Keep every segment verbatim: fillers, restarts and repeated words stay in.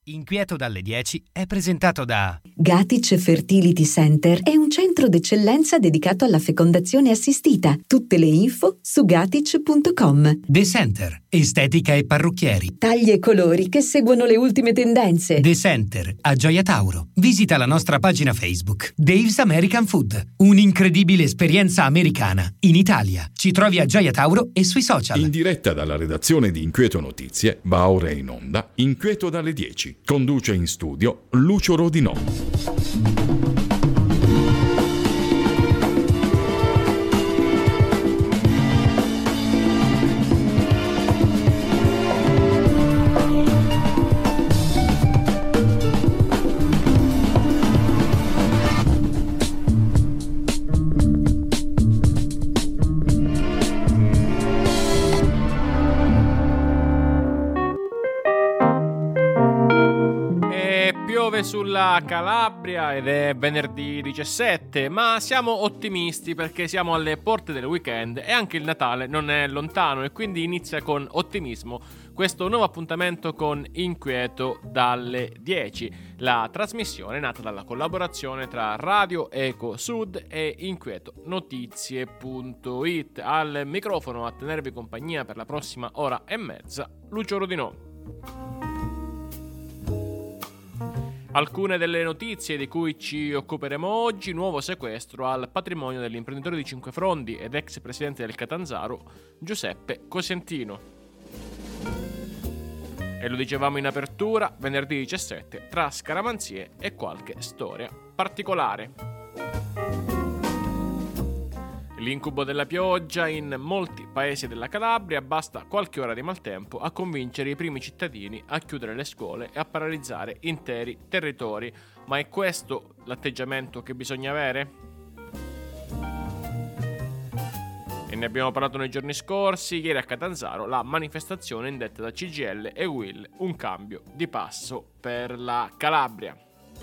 Inquieto dalle dieci è presentato da Gatic Fertility Center è un centro d'eccellenza dedicato alla fecondazione assistita. Tutte le info su gatic punto com. The Center, estetica e parrucchieri. Tagli e colori che seguono le ultime tendenze. The Center, a Gioia Tauro. Visita la nostra pagina Facebook. Dave's American Food, un'incredibile esperienza americana in Italia. Ci trovi a Gioia Tauro e sui social. In diretta dalla redazione di Inquieto Notizie, va ora in onda Inquieto dalle dieci. Conduce in studio Lucio Rodinò. Sulla Calabria ed è venerdì diciassette, ma siamo ottimisti perché siamo alle porte del weekend e anche il Natale non è lontano e quindi inizia con ottimismo questo nuovo appuntamento con Inquieto dalle dieci, la trasmissione nata dalla collaborazione tra Radio Eco Sud e Inquieto Notizie punto it. Al microfono a tenervi compagnia per la prossima ora e mezza Lucio Rodinò. Alcune delle notizie di cui ci occuperemo oggi: nuovo sequestro al patrimonio dell'imprenditore di Cinquefrondi ed ex presidente del Catanzaro Giuseppe Cosentino. E lo dicevamo in apertura, venerdì diciassette, tra scaramanzie e qualche storia particolare. L'incubo della pioggia in molti paesi della Calabria, basta qualche ora di maltempo a convincere i primi cittadini a chiudere le scuole e a paralizzare interi territori. Ma è questo l'atteggiamento che bisogna avere? E ne abbiamo parlato nei giorni scorsi. Ieri a Catanzaro la manifestazione indetta da C G I L e U I L, un cambio di passo per la Calabria.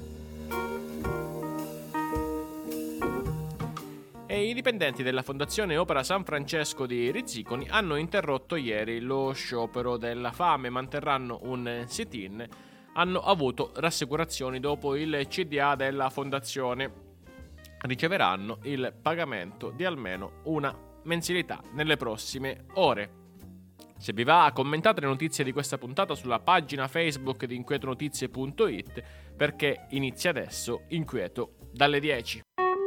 E i dipendenti della Fondazione Opera San Francesco di Rizziconi hanno interrotto ieri lo sciopero della fame, manterranno un sit-in, hanno avuto rassicurazioni dopo il C D A della fondazione, riceveranno il pagamento di almeno una mensilità nelle prossime ore. Se vi va, commentate le notizie di questa puntata sulla pagina Facebook di Inquieto Notizie punto it, perché inizia adesso Inquieto dalle dieci.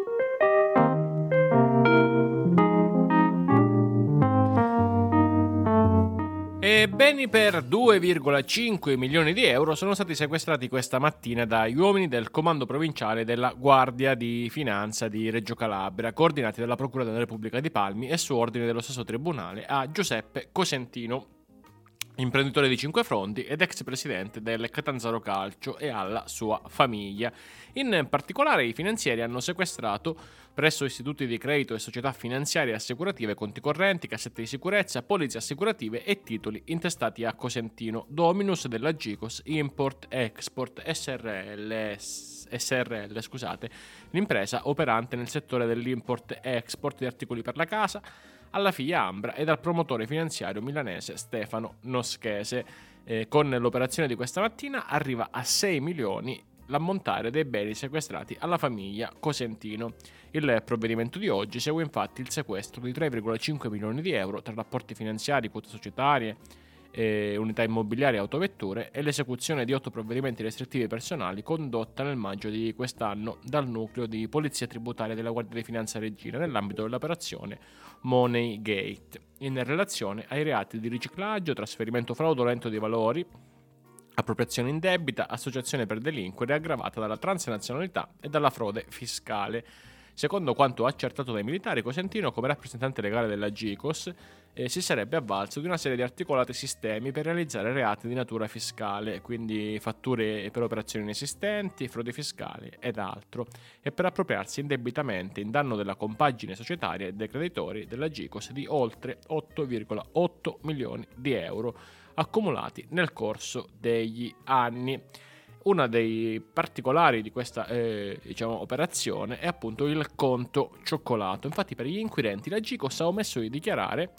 E beni per due virgola cinque milioni di euro sono stati sequestrati questa mattina dagli uomini del Comando Provinciale della Guardia di Finanza di Reggio Calabria, coordinati dalla Procura della Repubblica di Palmi e su ordine dello stesso Tribunale, a Giuseppe Cosentino, imprenditore di Cinquefrondi ed ex presidente del Catanzaro Calcio, e alla sua famiglia. In particolare i finanzieri hanno sequestrato presso istituti di credito e società finanziarie e assicurative conti correnti, cassette di sicurezza, polizze assicurative e titoli intestati a Cosentino, dominus della Agicos Import Export S R L, S R L scusate, l'impresa operante nel settore dell'import export di articoli per la casa, alla figlia Ambra e dal promotore finanziario milanese Stefano Noschese. Eh, con l'operazione di questa mattina arriva a sei milioni l'ammontare dei beni sequestrati alla famiglia Cosentino. Il provvedimento di oggi segue infatti il sequestro di tre virgola cinque milioni di euro tra rapporti finanziari, quote societarie, eh, unità immobiliari e autovetture, e l'esecuzione di otto provvedimenti restrittivi personali condotta nel maggio di quest'anno dal nucleo di polizia tributaria della Guardia di Finanza Reggina nell'ambito dell'operazione Money Gate, in relazione ai reati di riciclaggio, trasferimento fraudolento di valori, appropriazione indebita, associazione per delinquere aggravata dalla transnazionalità e dalla frode fiscale. Secondo quanto accertato dai militari, Cosentino, come rappresentante legale della Agicos, eh, si sarebbe avvalso di una serie di articolati sistemi per realizzare reati di natura fiscale, quindi fatture per operazioni inesistenti, frodi fiscali ed altro, e per appropriarsi indebitamente in danno della compagine societaria e dei creditori della Agicos di oltre otto virgola otto milioni di euro accumulati nel corso degli anni. Uno dei particolari di questa eh, diciamo, operazione è appunto il conto cioccolato. Infatti, per gli inquirenti la Agicos ha omesso di dichiarare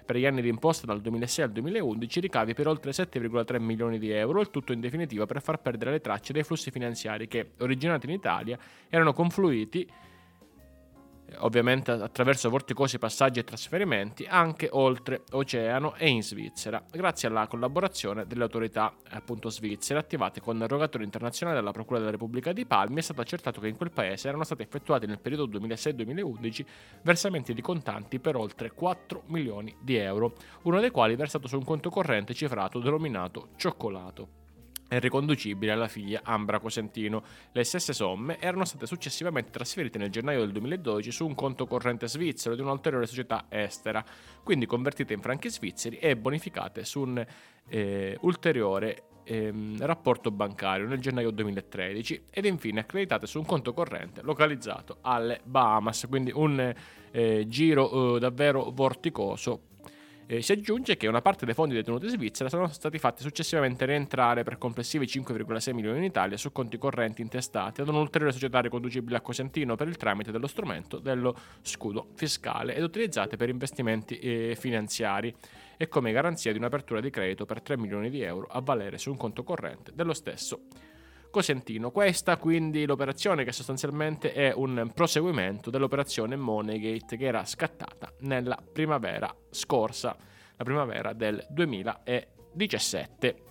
per gli anni di imposta dal duemilasei al duemilaundici, ricavi per oltre sette virgola tre milioni di euro, il tutto in definitiva per far perdere le tracce dei flussi finanziari che, originati in Italia, erano confluiti ovviamente attraverso vorticosi passaggi e trasferimenti anche oltre oceano e in Svizzera, grazie alla collaborazione delle autorità appunto svizzere attivate con il rogatore internazionale della Procura della Repubblica di Palmi. È stato accertato che in quel paese erano stati effettuati nel periodo duemilasei duemilaundici versamenti di contanti per oltre quattro milioni di euro, uno dei quali versato su un conto corrente cifrato denominato Cioccolato. È riconducibile alla figlia Ambra Cosentino. Le stesse somme erano state successivamente trasferite nel gennaio del duemiladodici su un conto corrente svizzero di un'ulteriore società estera, quindi convertite in franchi svizzeri e bonificate su un eh, ulteriore ehm, rapporto bancario nel gennaio duemilatredici ed infine accreditate su un conto corrente localizzato alle Bahamas, quindi un eh, giro eh, davvero vorticoso. Eh, si aggiunge che una parte dei fondi detenuti in Svizzera sono stati fatti successivamente rientrare per complessivi cinque virgola sei milioni in Italia su conti correnti intestati ad un'ulteriore società riconducibile a Cosentino per il tramite dello strumento dello scudo fiscale ed utilizzate per investimenti eh, finanziari e come garanzia di un'apertura di credito per tre milioni di euro a valere su un conto corrente dello stesso Cosentino. Questa quindi l'operazione che sostanzialmente è un proseguimento dell'operazione Moneygate che era scattata nella primavera scorsa, la primavera del duemiladiciassette.